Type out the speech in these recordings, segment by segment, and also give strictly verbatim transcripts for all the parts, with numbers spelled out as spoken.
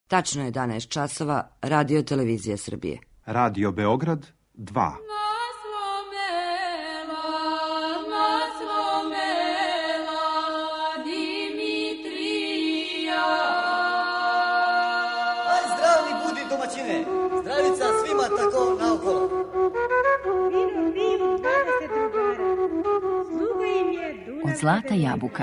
Tačno je jedanaest časova, Radio Televizija Srbije. Radio Beograd dva. Zdravica svima tako naokolo. Vino, vino, dvadeset drugara. Sluga im je Dunav. Od zlata jabuka.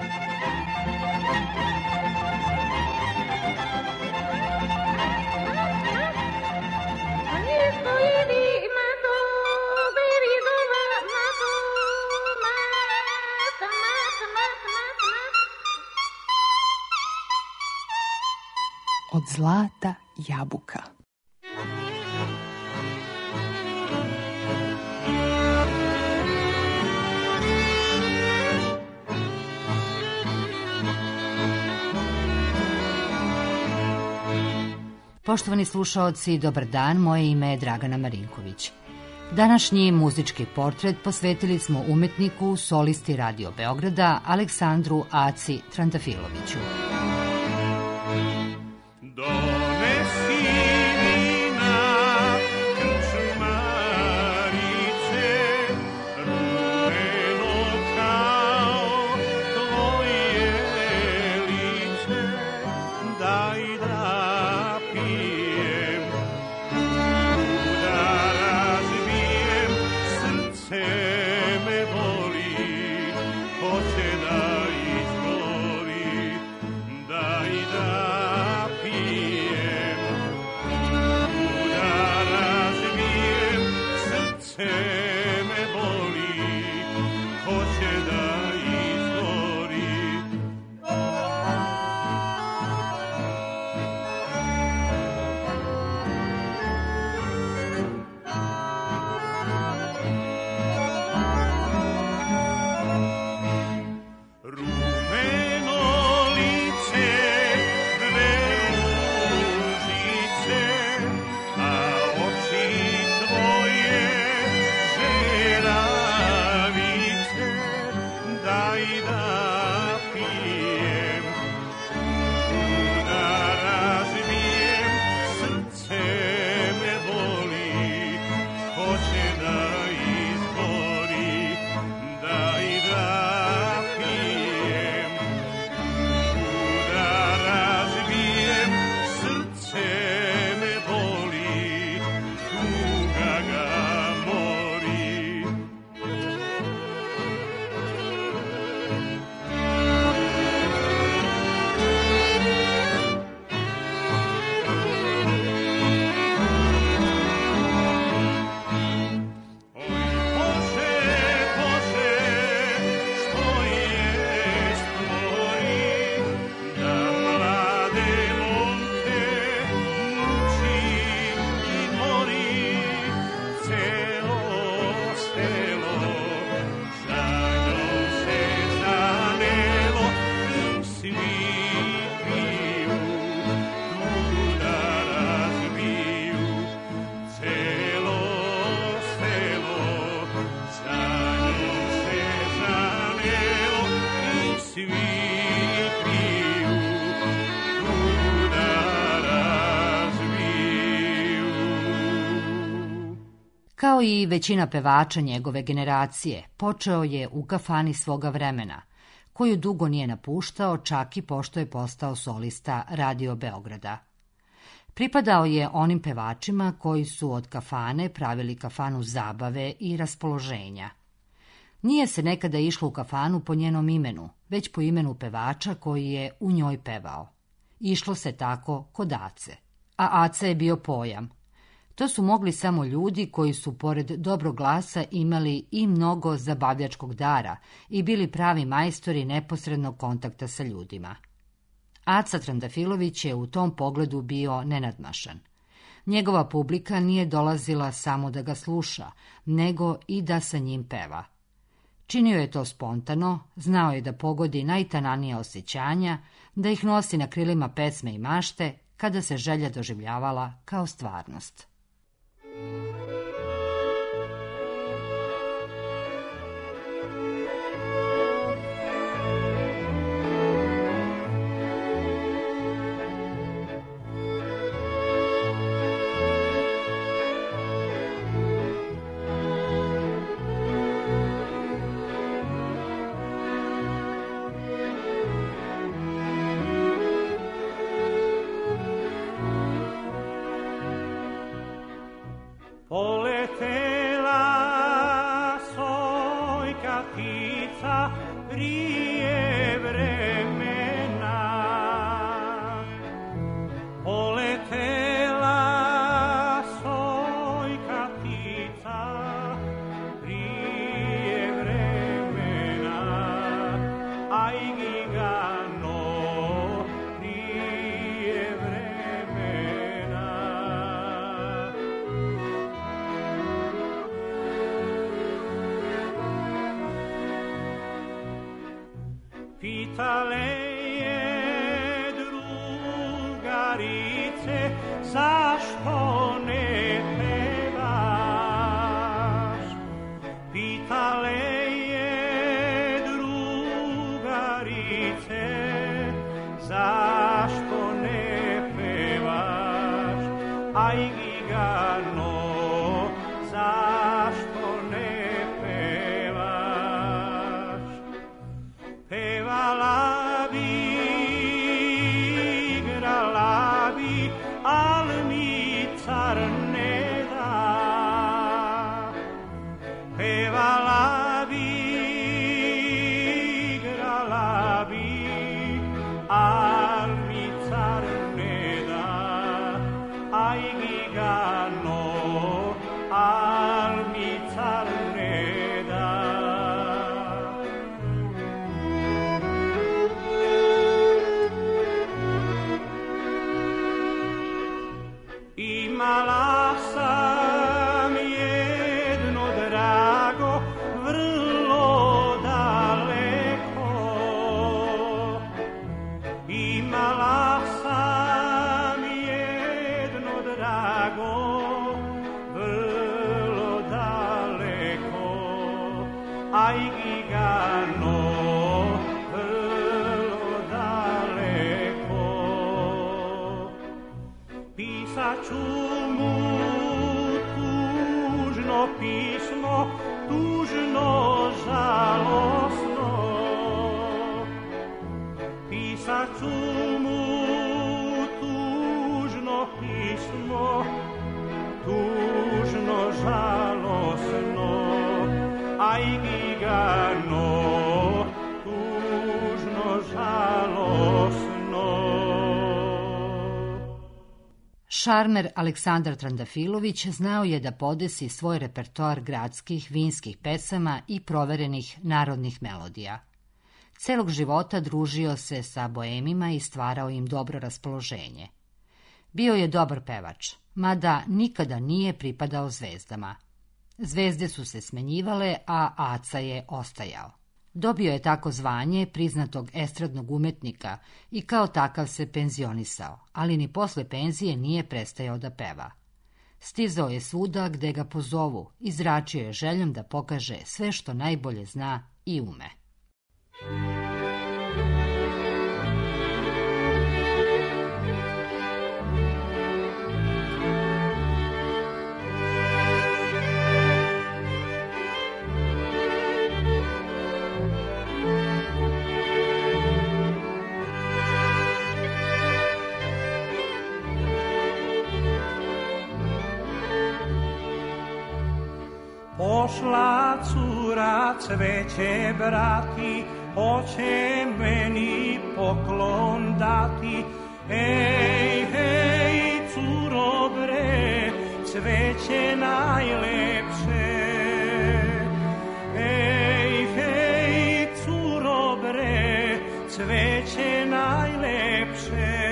Od zlata jabuka. Poštovani slušaoci, dobar dan, moje ime je Dragana Marinković. Današnji muzički portret posvetili smo umetniku, solisti Radio Beograda, Aleksandru Aci Trandafiloviću. Kao i većina pevača njegove generacije, počeo je u kafani svoga vremena, koju dugo nije napuštao, čak i pošto je postao solista Radio Beograda. Pripadao je onim pevačima koji su od kafane pravili kafanu zabave i raspoloženja. Nije se nekada išlo u kafanu po njenom imenu, već po imenu pevača koji je u njoj pevao. Išlo se tako kod Ace, a Aca je bio pojam. To su mogli samo ljudi koji su pored dobrog glasa imali i mnogo zabavljačkog dara i bili pravi majstori neposrednog kontakta sa ljudima. Aca Trandafilović je u tom pogledu bio nenadmašan. Njegova publika nije dolazila samo da ga sluša, nego i da sa njim peva. Činio je to spontano, znao je da pogodi najtananija osjećanja, da ih nosi na krilima pesme i mašte, kada se želja doživljavala kao stvarnost. drugarice, zašto ne pevaš? Pitale je drugarice, zašto ne pevaš? Aj Gigano, zašto ne pevaš? Pevala bi, igrala bi, al mi car ne da. Pevala bi, igrala bi, al mi car ne da. Aj Gigano, al mi car ne da. Imala sam jedno drago, vrlo daleko. Imala sam jedno drago, vrlo daleko. Aj Gigano, vrlo daleko. Pisaću mu tužno pismo, tužno, žalosno. Pisaću mu tužno pismo, tužno, žalosno. Aj Gigano, tužno, žalosno. Šarmer Aleksandar Trandafilović znao je da podesi svoj repertoar gradskih, vinskih pesama i proverenih narodnih melodija. Celog života družio se sa boemima i stvarao im dobro raspoloženje. Bio je dobar pevač, mada nikada nije pripadao zvezdama. Zvezde su se smenjivale, a Aca je ostajao. Dobio je tako zvanje priznatog estradnog umetnika i kao takav se penzionisao, ali ni posle penzije nije prestajao da peva. Stizao je svuda gde ga pozovu, izračio je željom da pokaže sve što najbolje zna i ume. Pošla cura cveće brati, hoće meni poklon dati. Ej, hej, curo bre, cveće najlepše. Ej, hej, curo bre, cveće najlepše.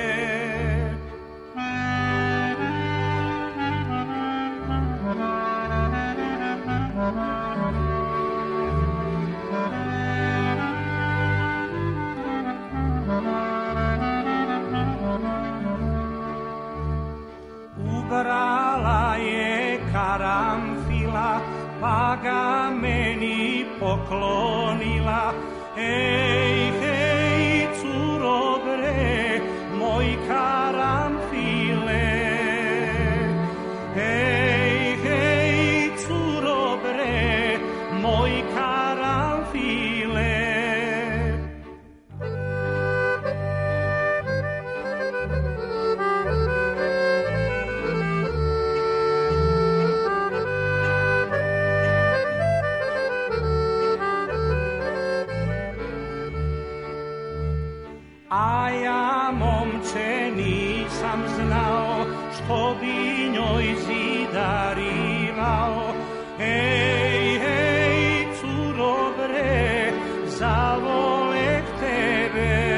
Ubrala je karamfila, pa ga meni poklonila. Ej, hej, curo bre, moj karamfile. Ej, hej, curo bre, moj karamfile. A ja, momče, nisam znao što bi njoj zidarivao. Ej, hej, curo bre, zavoleh tebe.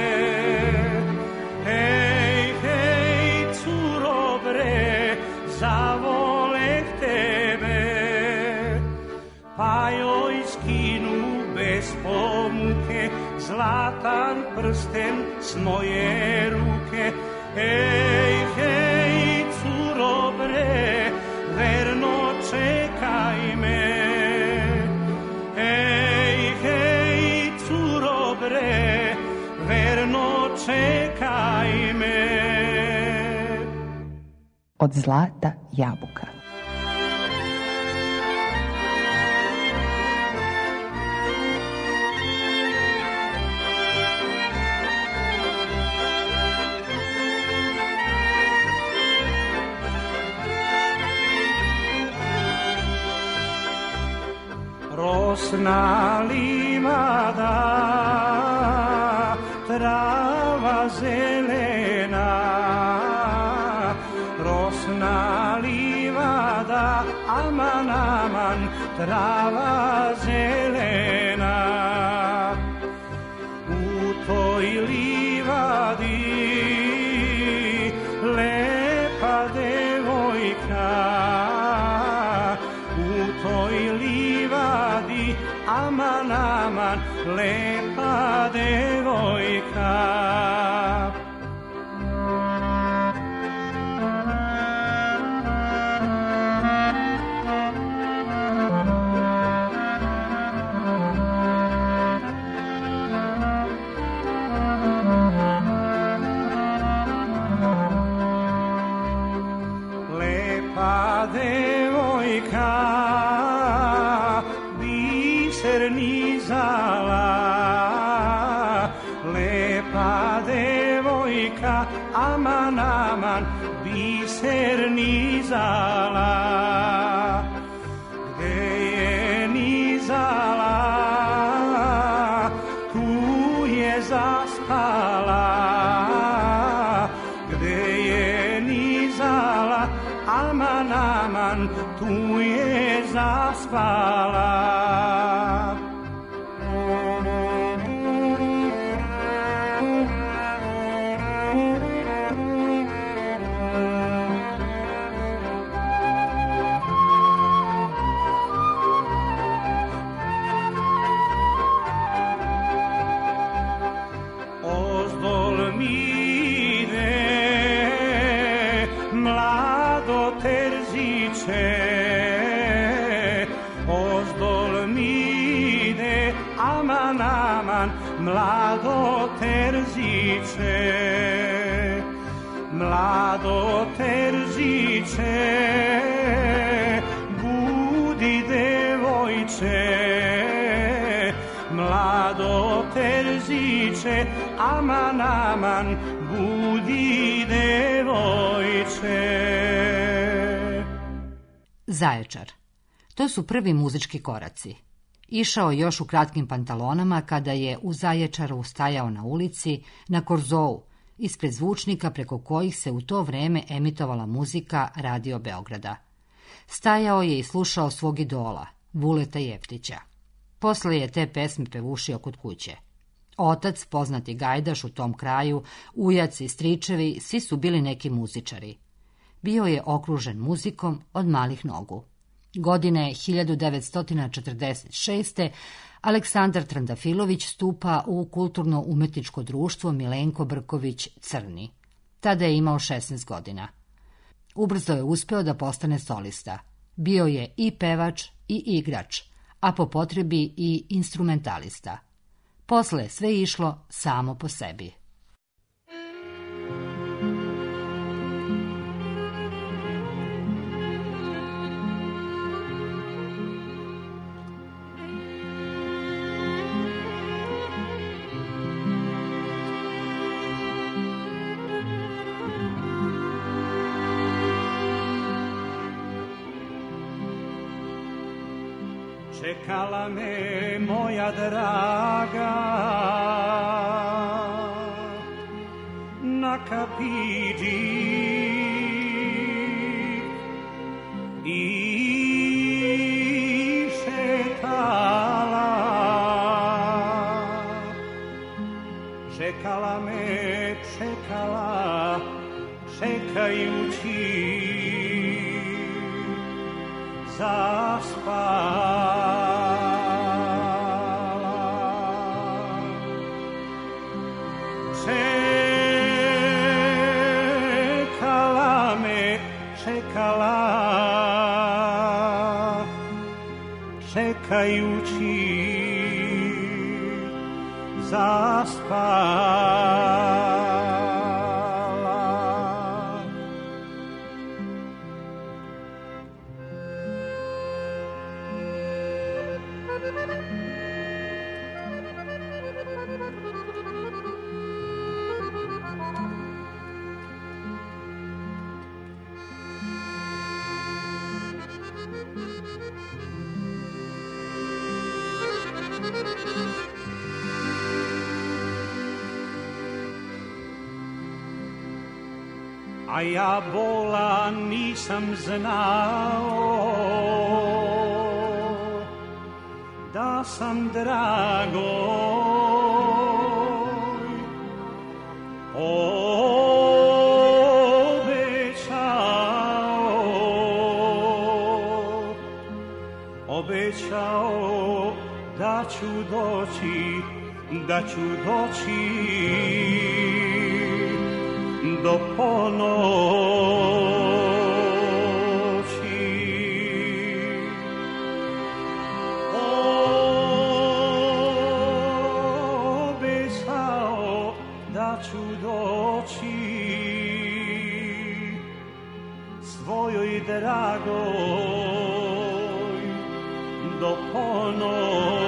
Ej, hej, curo bre, zavoleh tebe. Pa joj skinu bez pomuke zlatan prsten s moje ruke. Ej, hej, od zlata jabuka. Rosna livada, trava zelena, rosna livada, aman, aman, trava zelena. U toj livadi lepa devojka, u toj livadi aman, aman, lepa devojka. Lepa devojka biser nizala, lepa devojka aman, aman, biser nizala. Gde je nizala, tu je zaspala. Gde je nizala, aman, aman, tu je zaspala. Ozdol mi ide mlado terziče, ozdol mi ide aman, aman, mlado terziče. Mlado terziče, budi devojče, mlado terziče, aman, aman, budi devojče. Zaječar. To su prvi muzički koraci. Išao još u kratkim pantalonama kada je u Zaječaru stajao na ulici, na korzou, ispred zvučnika preko kojih se u to vreme emitovala muzika Radio Beograda. Stajao je i slušao svog idola, Vuleta Jeftića. Posle je te pesme pevušio kod kuće. Otac, poznati gajdaš u tom kraju, ujac i stričevi, svi su bili neki muzičari. Bio je okružen muzikom od malih nogu. Godine hiljadu devetsto četrdeset šeste. Aleksandar Trandafilović stupa u kulturno-umetničko društvo Milenko Brković Crni. Tada je imao šesnaest godina. Ubrzo je uspeo da postane solista. Bio je i pevač i igrač, a po potrebi i instrumentalista. Posle je sve išlo samo po sebi. Čekala me moja draga na kapiđi i šetala. Čekala me, čekala, čekajući zaspala. Čekala me, čekala, čekajući zaspala. a ja bola nisam znao, da sam drago obećao, obećao da ću doći, da ću doći do ponoći. Obećao da ću doći svojoj dragoj do ponoći.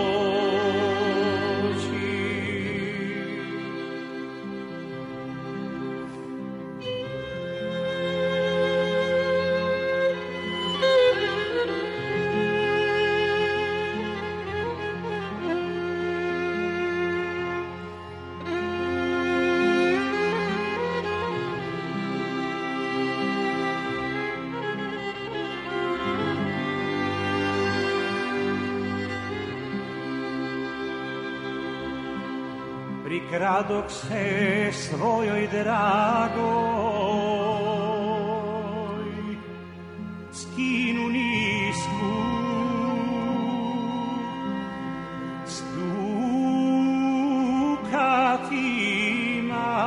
Prikradok se svojoj dragoj, skinu nisku, s dukatima,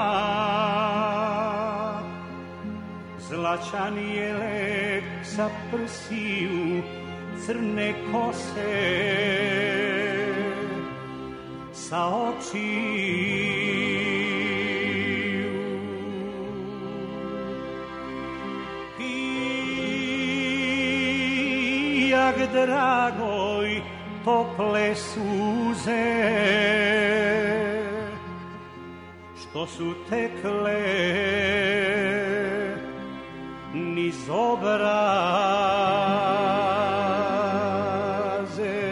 zlačan jelek sa prsiju, crne kose sa očiju. Pijak dragoj tople suze, što su tekle niz obraze.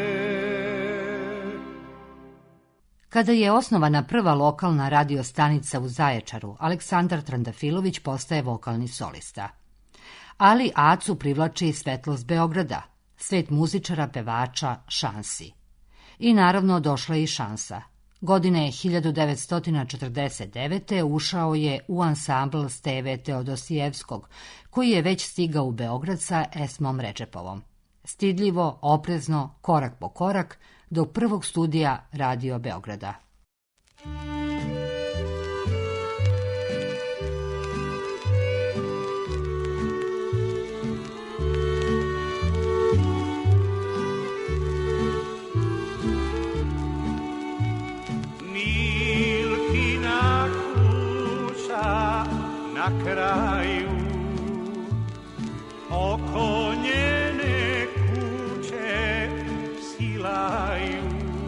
Kada je osnovana prva lokalna radio stanica u Zaječaru, Aleksandar Trandafilović postaje vokalni solista. Ali Acu privlači svetlost Beograda, svet muzičara, pevača, šansi. I naravno došla je i šansa. Godine hiljadu devetsto četrdeset devete. ušao je u ansambl Steve Teodosijevskog, koji je već stigao u Beograd sa Esmom Redžepovom. Stidljivo, oprezno, korak po korak, do prvog studija Radio Beograda. Milkina kuća na kraju, oko njene kuće silaju,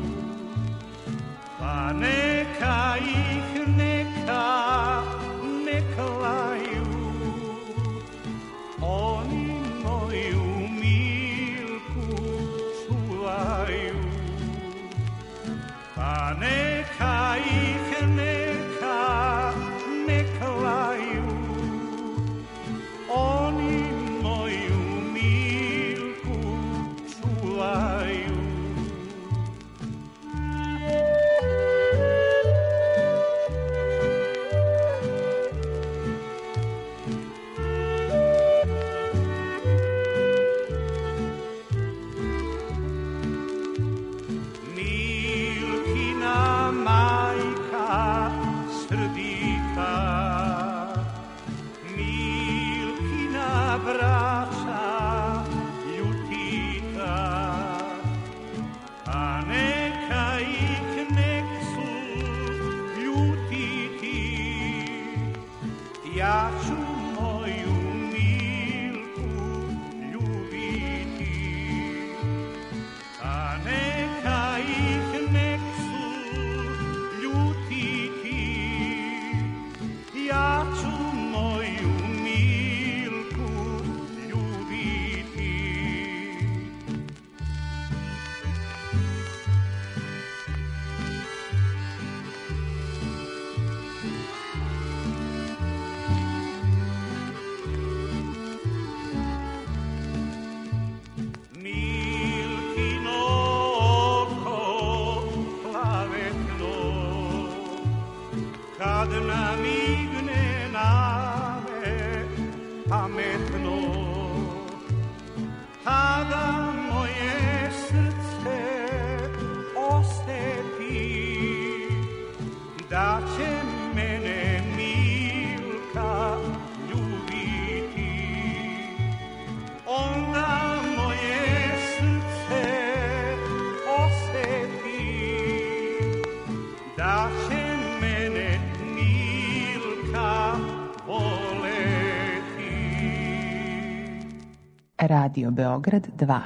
pa neka ih neka ne klaju, oni moju Milku čuvaju, pa neka ih neka ne klaju, oni moju Milku čuvaju. Milkina majka Srbika, Milkina braća Ljutika, a neka ih nek su ljutiti, ja ću moju Milku ljubiti, a neka ih nek su ljutiti, ja ću moju Milku ljubiti. Radio Beograd dva.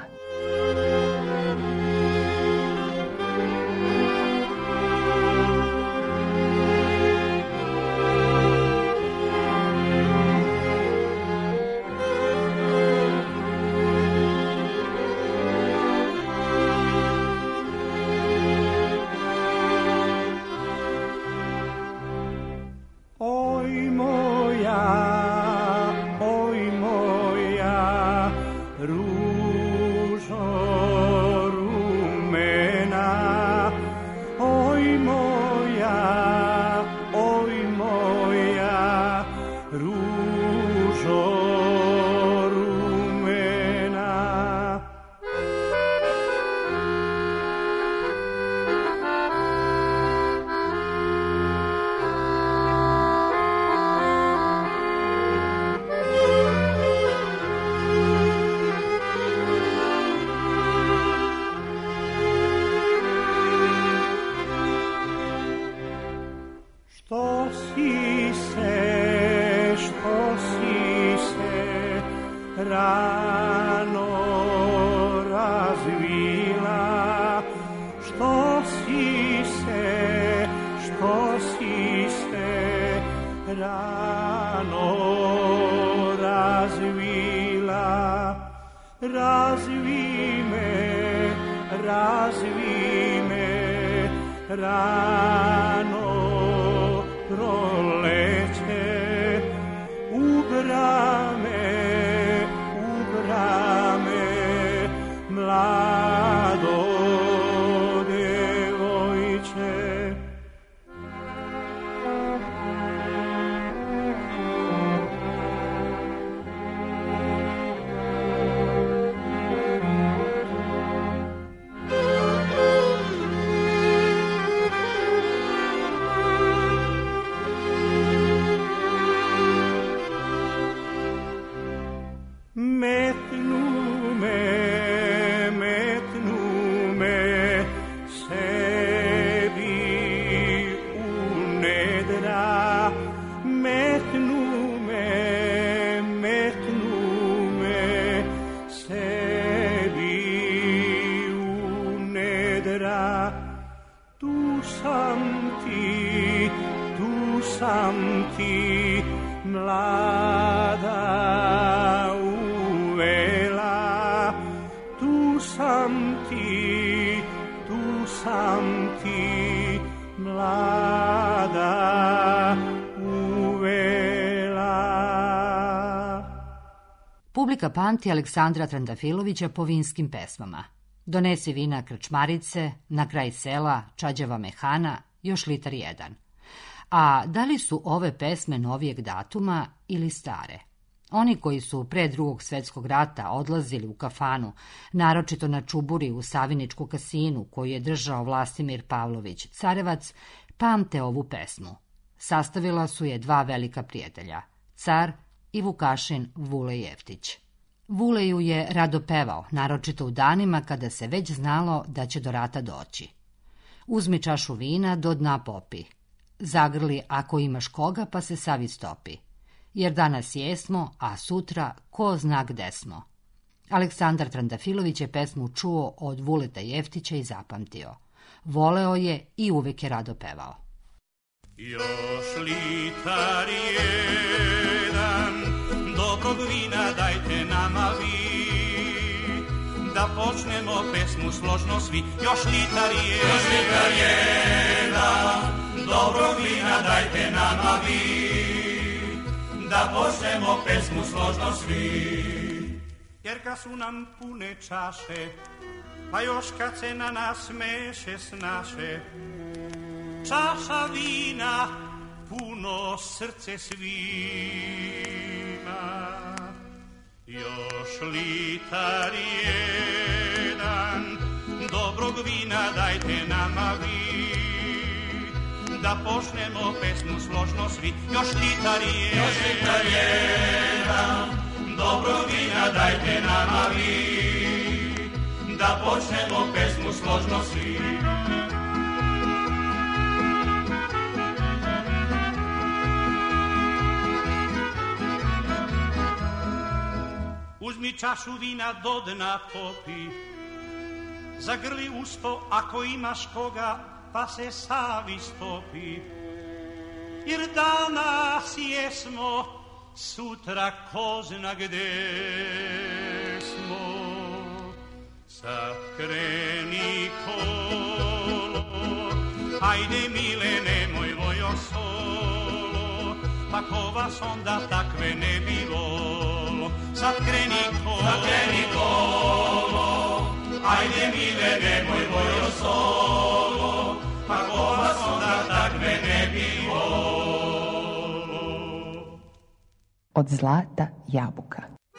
Publika pamti Aleksandra Trandafilovića po vinskim pesmama. Donesi vina krčmarice, na kraj sela, čađava mehana, još litar jedan. A da li su ove pesme novijeg datuma ili stare? Oni koji su pre drugog svjetskog rata odlazili u kafanu, naročito na Čuburi u Saviničku kasinu koju je držao Vlastimir Pavlović Carevac, pamte ovu pesmu. Sastavila su je dva velika prijatelja, car i Vukašin Vule Jeftić. Vule ju je rado pevao, naročito u danima kada se već znalo da će do rata doći. Uzmi čašu vina, do dna popi. Zagrli ako imaš koga, pa se sav istopi. Jer danas jesmo, a sutra ko zna gde smo. Aleksandar Trandafilović je pesmu čuo od Vuleta Jeftića i zapamtio. Voleo je i uvek je rado pevao. Još litar jedan dobrog vina dajte nama vi, da počnemo pesmu složno svi. Još litar jedan, još litar jedan dobrog vina dajte nama vi, da počnemo pesmu složno svi. Jer kad su nam pune čaše, pa još kad se na nas meše snaše, čaša vina puno srce svima. Još litar jedan dobrog vina dajte nama vi, da počnemo pesmu složno svi. Još litar jedan, još litar jedan dobrog vina dajte nama vi, da počnemo pesmu složno svi. mi čašu vina do dna popi, zagrli usto ako imaš koga, pa se savi stopi. Jer danas jesmo, sutra ko zna gde smo. Sad kreni kolo, ajde mile nemoj vojo solo, pa ko vas onda takve ne bi volo. Sad kreni kolo, sad kreni kolo, ajde mile nemoj vojo solo, pa ko vas onda takve ne bi volo. Od zlata jabuka.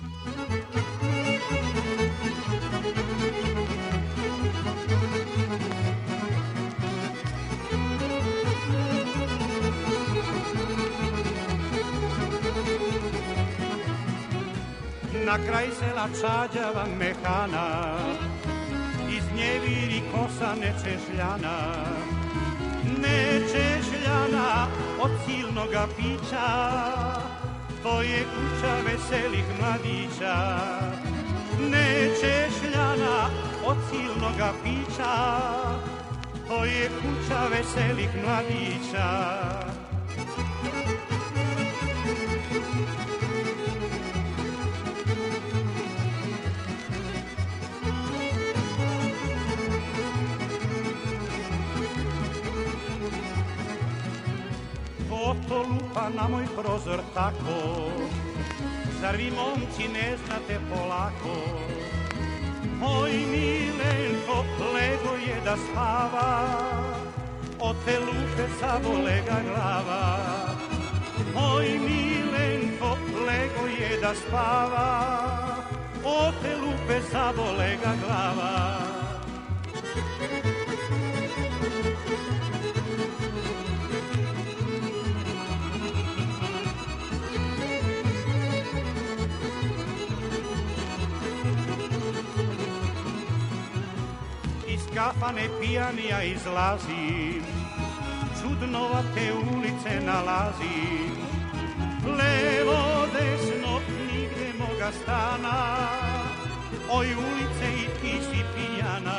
Na kraj sela čađava mehana, iz nje viri kosa nečešljana, nečešljana od silnoga pića, to je kuća veselih mladića. Nečešljana od silnoga pića, to je kuća veselih mladića. To lupa na moj prozor tako, zar vi momci ne znate polako? Moj Milenko lego je da spava, od te lupe zabole ga glava. Moj Milenko lego je da spava, od te lupe zabole ga glava. Kafane pijan ja izlazim, čudnovate ulice nalazim. Levo, desno, nigde moga stana, oj ulice i ti si pijana.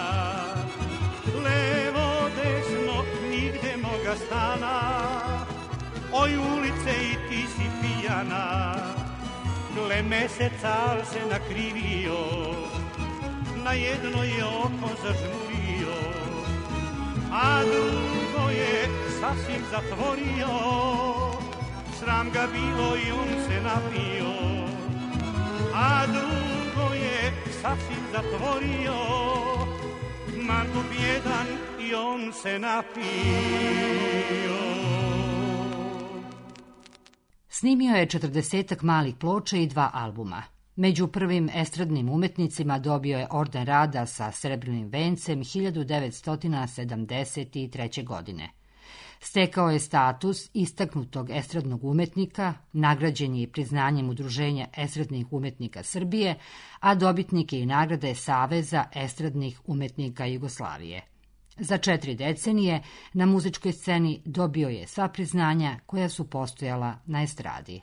Levo, desno, nigde moga stana, oj ulice i ti si pijana. Gle meseca al se nakrivio, na jedno je oko zažmurio, a drugo je sasvim zatvorio. Sram ga bilo i on se napio, a drugo je sasvim zatvorio. Mandu bjedan i on se napio. Snimio je četrdesetak malih ploča i dva albuma. Među prvim estradnim umetnicima dobio je orden rada sa srebrnim vencem hiljadu devetsto sedamdeset treće. godine. Stekao je status istaknutog estradnog umetnika, nagrađen je i priznanjem Udruženja estradnih umetnika Srbije, a dobitnik je i nagrade Saveza estradnih umetnika Jugoslavije. Za četiri decenije na muzičkoj sceni dobio je sva priznanja koja su postojala na estradi.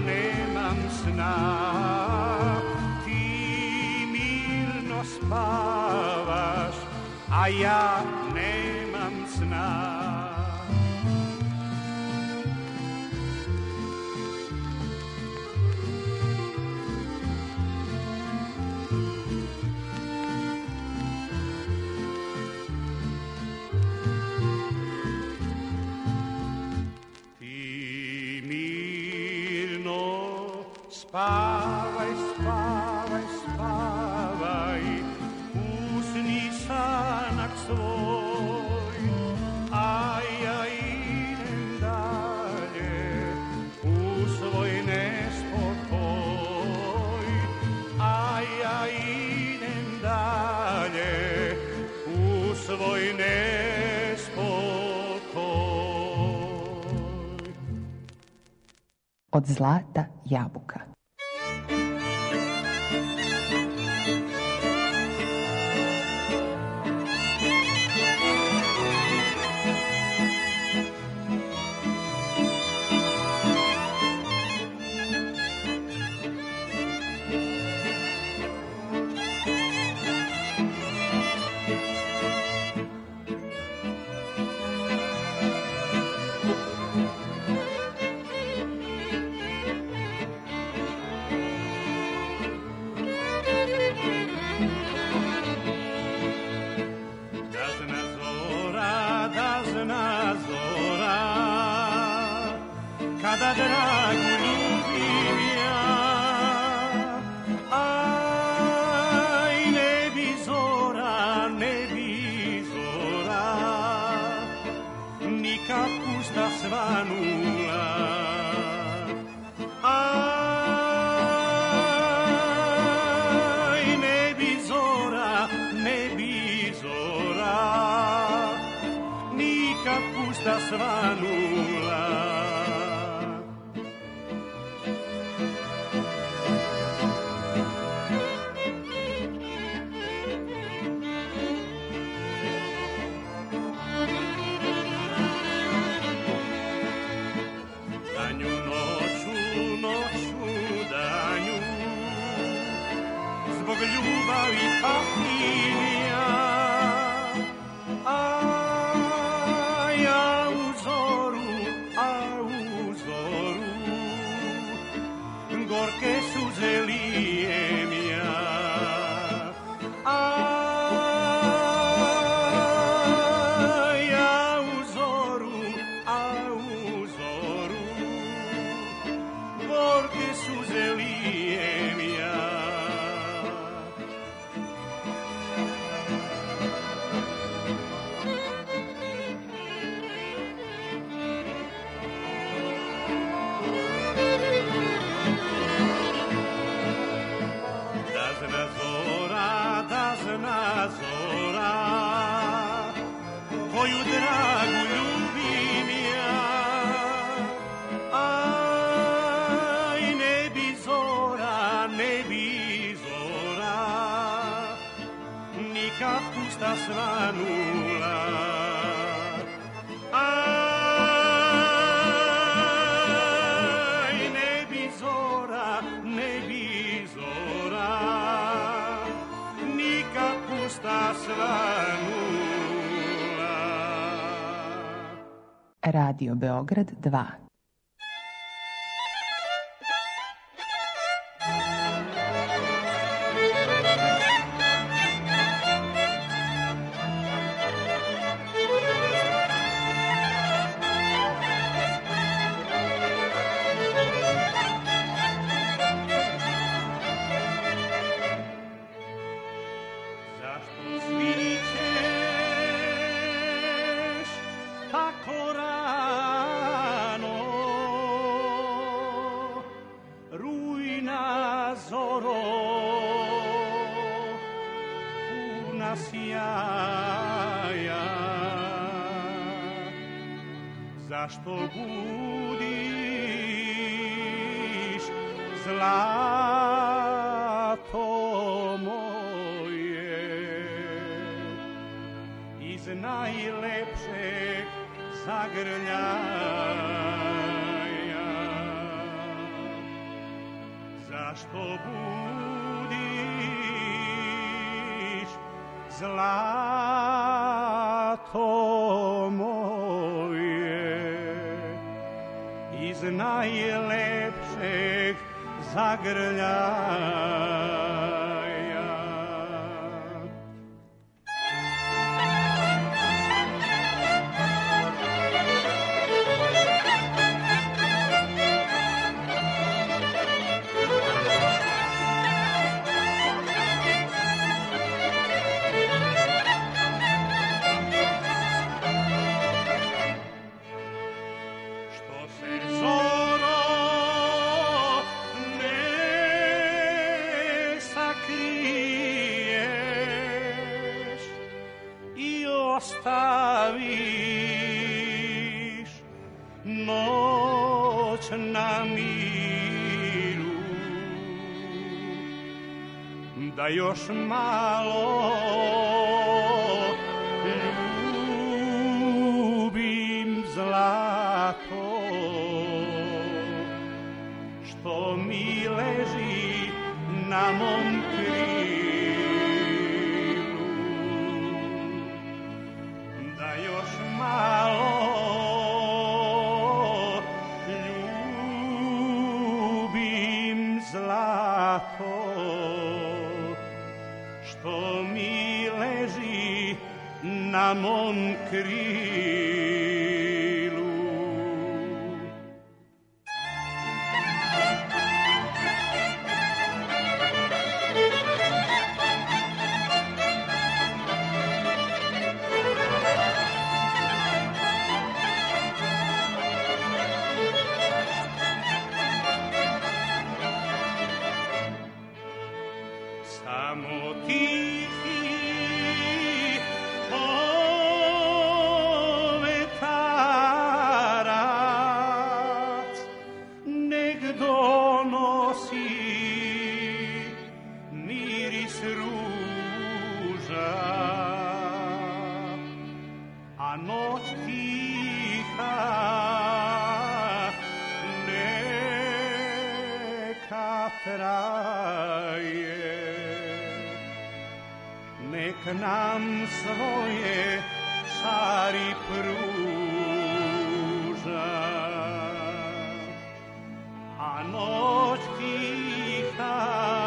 nemam sna, ti mirno spavaš, a ja nemam sna. Spavaj, spavaj, spavaj, usni sanak svoj, a ja idem dalje u svoj nespokoj, a ja idem dalje u svoj nespokoj. Od zlata jabuka. Kada dragu ljubim ja, aj ne bi zora, ne bi zora, nikak pusta svanula. Aj ne bi zora, ne bi zora, nikak pusta svanula. Zbog ljubavi patim ja, a ja u zoru, a u zoru, gorke suze lijem ja, a ja u zoru, a u zoru, gorke suze lijem ja. Zora, koju dragu ljubim ja, aj ne bi zora, ne bi zora, nikak pusta svanula. Aj ne bi zora, ne bi zora, nikak pusta svanula. Radio Beograd dva. Zašto budiš zlato moje iz najlepšeg zagrljaja? zašto budiš zlato moje iz najlepšeg zagrljaja. Ostaviš noć na miru, da još malo ljubim zlato što mi leži na mom krilu. Malo ljubim zlato što mi leži na mom krilu. Samo tihi povetarac nek donosi miris ruža, a noć tiha neka traje. Nek nam svoje šari pruža, a noć tiha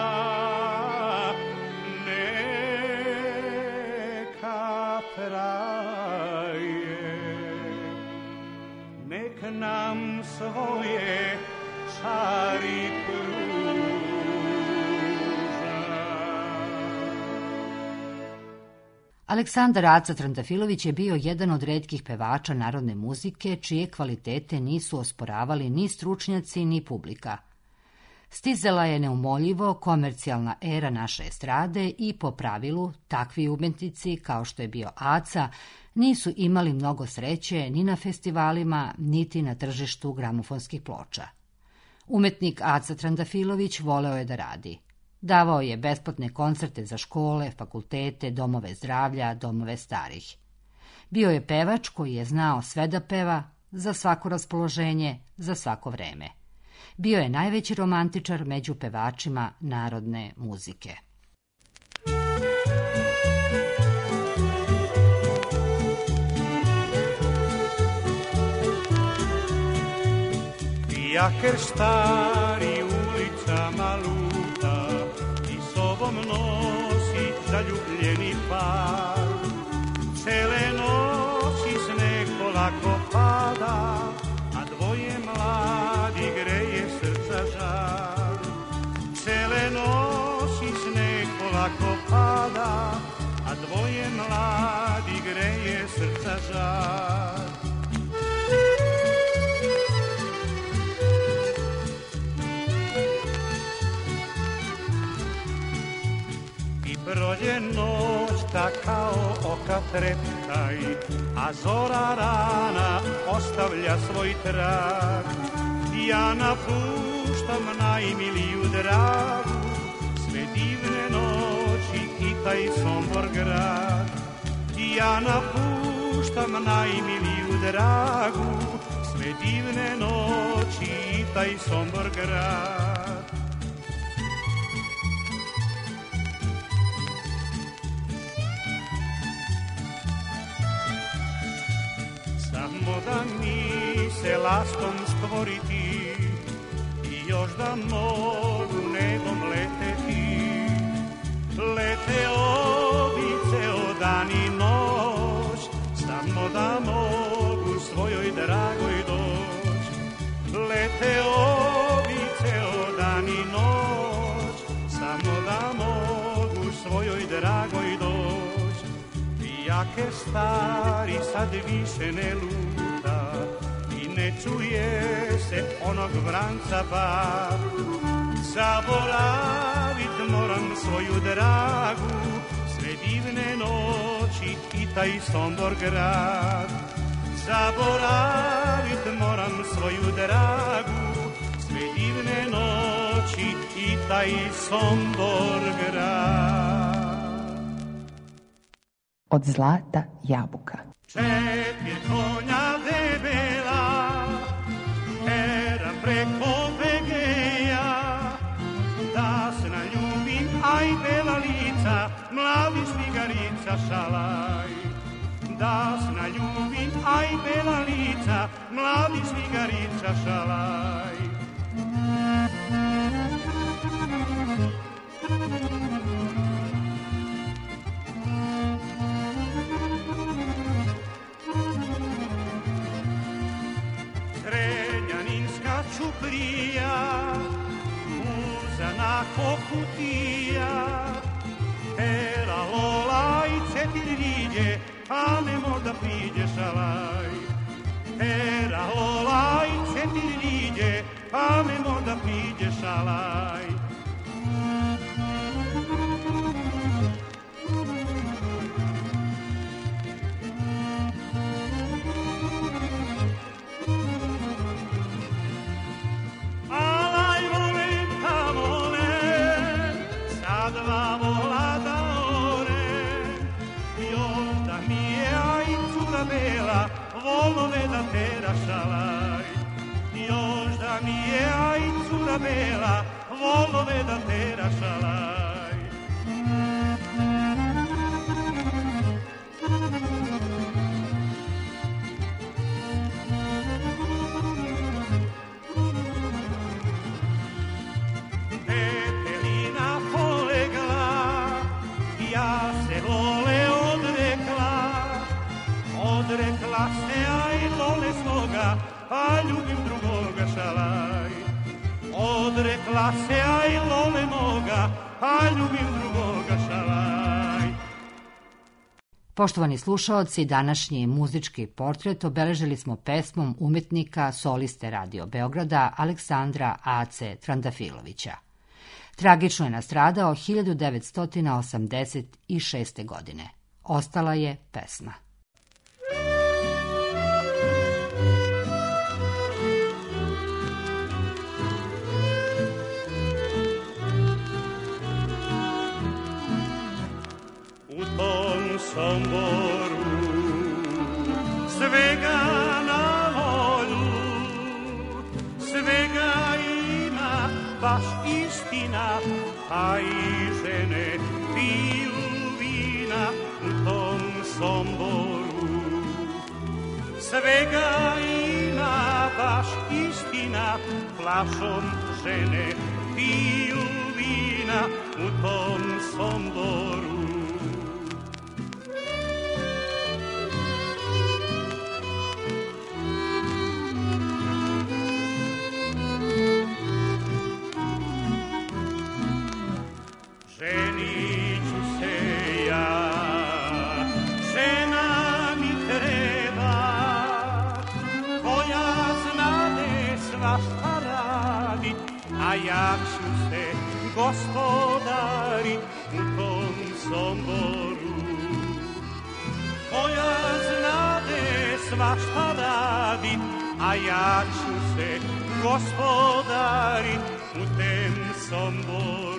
neka traje. Nek nam svoje šari pruža. Aleksandar Aca Trandafilović je bio jedan od retkih pevača narodne muzike čije kvalitete nisu osporavali ni stručnjaci ni publika. Stizala je neumoljivo komercijalna era naše estrade i po pravilu takvi umetnici kao što je bio Aca nisu imali mnogo sreće ni na festivalima niti na tržištu gramofonskih ploča. Umetnik Aca Trandafilović voleo je da radi. Davao je besplatne koncerte za škole, fakultete, domove zdravlja, domove starih. Bio je pevač koji je znao sve da peva, za svako raspoloženje, za svako vreme. Bio je najveći romantičar među pevačima narodne muzike. Jaker stari ulicama luta i sobom nosi zaljubljeni par. Cele noći sneg polako pada, a dvoje mladi greje srca žar. Cele noći sneg polako pada, a dvoje mladi greje srca žar. Prođe noć ta kao oka treptaj, a zora rana ostavlja svoj trag. Ja napuštam najmiliju dragu, sve divne noći i taj Sombor grad. Ja napuštam najmiliju dragu, sve divne noći i taj Sombor grad. se lastom stvoriti i još da mogu nebom leteti. Lete ovi ceo dan i noć, samo da mogu svojoj dragoj doć. Lete ovi ceo dan i noć, samo da mogu svojoj dragoj doć. Pijake stari sad više ne luta i ne čuje se onog vranca bar. Zaboravit moram svoju dragu, sve divne noći i taj Sombor grad. Zaboravit moram svoju dragu, sve divne noći i taj Sombor grad. Od zlata jabuka. Četir konja debela, tera preko Begeja, da se naljubim, aj bela lica, mladi šmigarica šalaj. Da se naljubim, aj bela lica, mladi šmigarica šalaj. Srednjaninska čuprija, uzana ko kutija, pera lola i cetir riđe, a ne možda priđe šalaj. Pera lola i cetir riđe, a ne možda priđe šalaj. Dva vola da ore, još da mi je aj cura bela, volove da tera šalaj. Još da mi je aj cura bela, volove da tera šalaj. Odrekla se aj lole svoga, a ljubim drugoga šalaj. Odrekla se aj lole moga, a ljubim drugoga šalaj. Poštovani slušaoci, današnji muzički portret obeležili smo pesmom umetnika soliste Radio Beograda Aleksandra A C Trandafilovića. Tragično je nastradao hiljadu devetsto osamdeset šeste. godine. Ostala je pesma. Somboru svega na volju, svega ima baš istina, a i žene piju vina u tom Somboru. Svega ima baš istina, flašom žene piju vina u tom Somboru. A ja ću se gospodari u tom Somboru, koja znade svašta radi, a ja ću se gospodari u tem Somboru.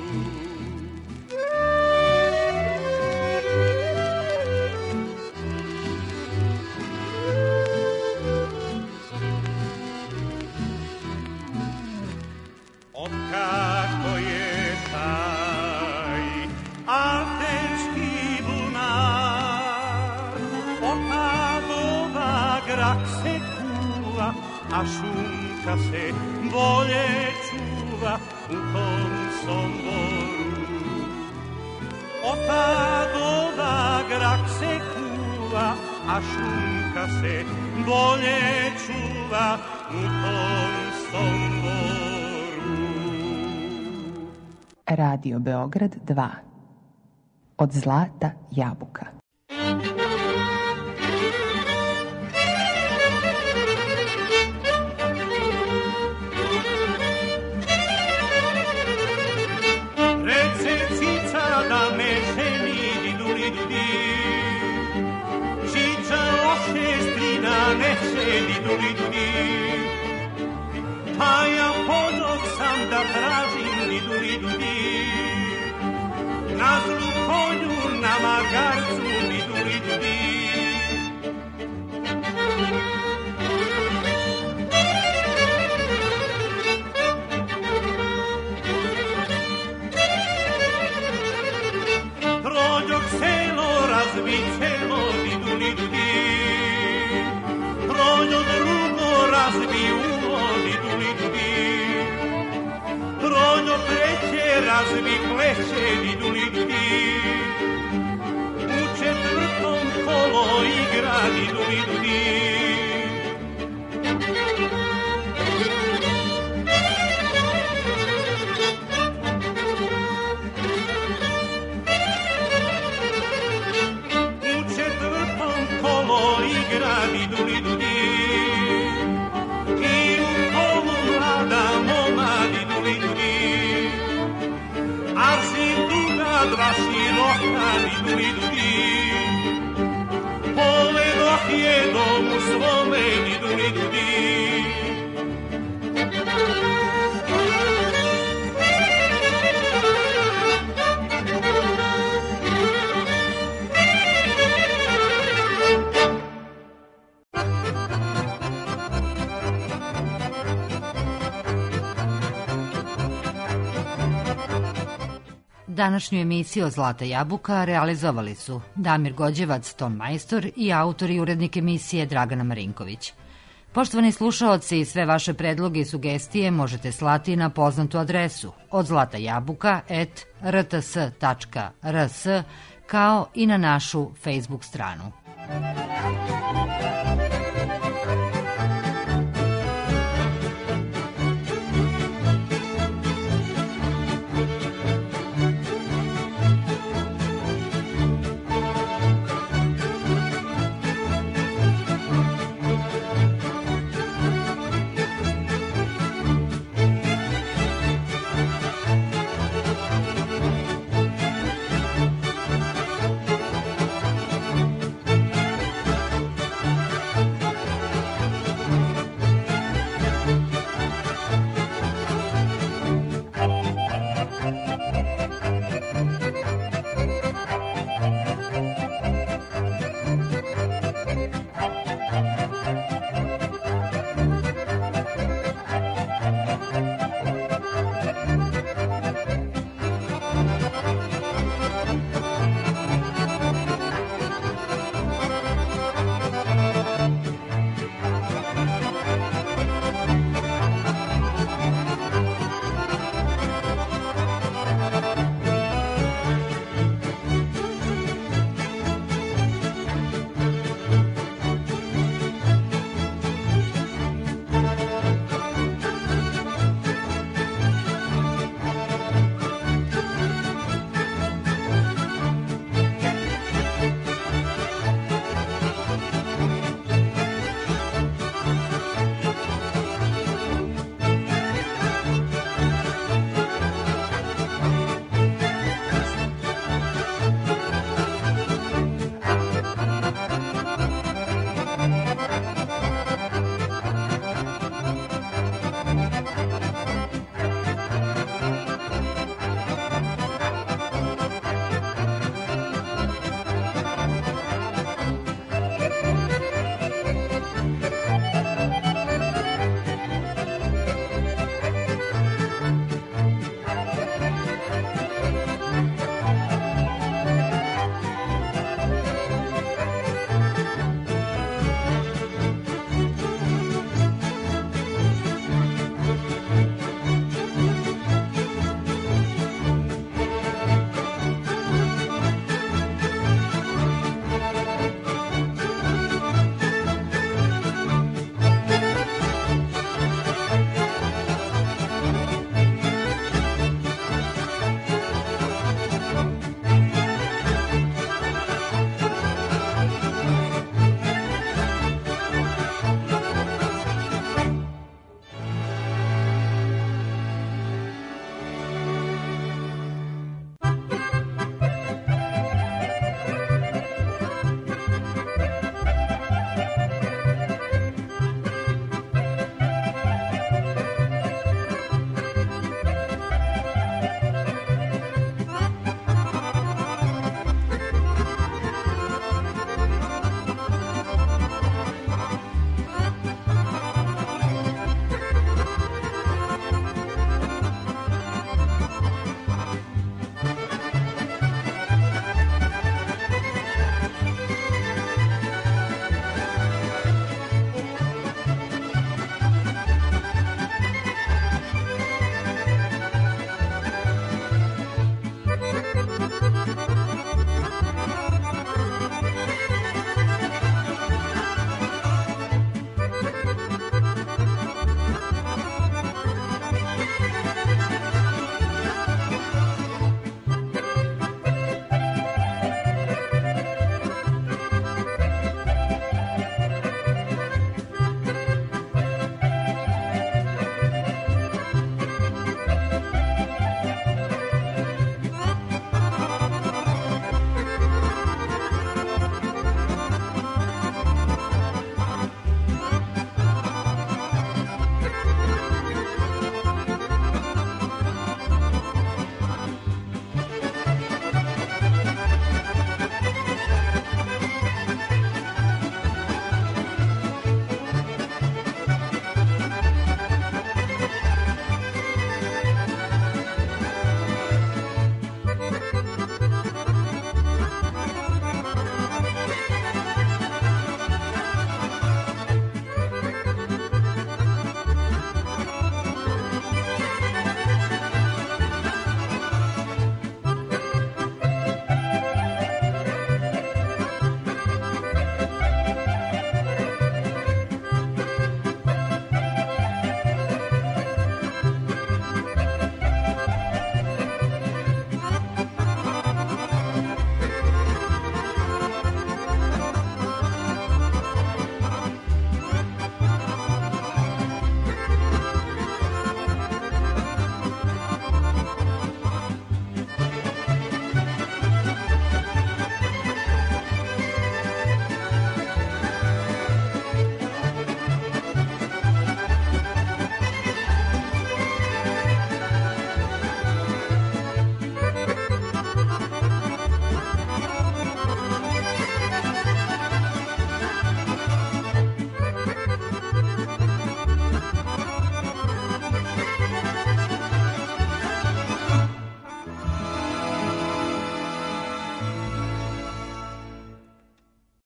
Kako je taj antenski bunar, od ta doba grad se kuva, čuva, a šunka se bolje čuva u tom Somboru. Otad oda grak se kuva, a šunka se bolje čuva u tom Somboru. Radio Beograd dva. Od zlata jabuka. Rece cica da me ženi, didu-li-du-di. Čiča loše strina neće, didu-li-du-di. Pa ja podog sam da tražim, didu-li-du-di. Na zlu konju, na magarcu, didu-li-du-di. Rođog selo razbi celo, didu-li-du-di. Rođo drugo razbi ulo, didu-li-du-di. Rođo treće razbi pleće, didu-li-du-di. U četvrtom kolo igra, didu-li-du-di. Igra, didu-li-du-di. I u kolu mlada moma, didu-li-du-di. Arsi duga, dva široka, didu-li-du-di. Povedoh je domu svome, didu-li-du-di. Današnju emisiju Zlata jabuka realizovali su Damir Gođevac, ton majstor i autor i urednik emisije Dragana Marinković. Poštovani slušaoci, sve vaše predloge i sugestije možete slati na poznatu adresu od zlata jabuka et r t s tačka r s kao i na našu Facebook stranu.